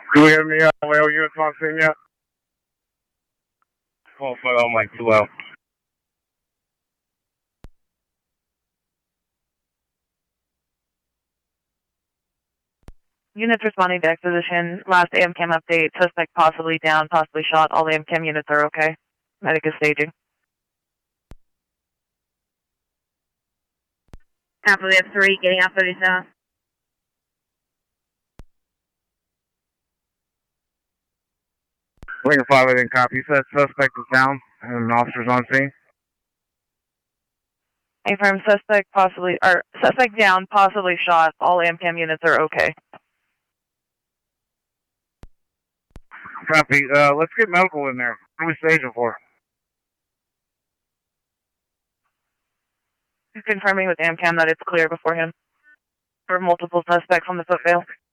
Do we have any LAO units on scene yet? Call flight on Mike 2 out. Units responding to exposition. Last AMCAM update. Suspect possibly down, possibly shot. All AMCAM units are okay. Medic is staging. Copy, we have 3 getting off 30 south. Lincoln 5, I didn't copy. You said suspect is down and officers on scene? Affirm, suspect down, possibly shot. All AMCAM units are okay. Copy. Let's get medical in there. What are we staging for? Confirming with AMCAM that it's clear before him. For multiple suspects on the footveil.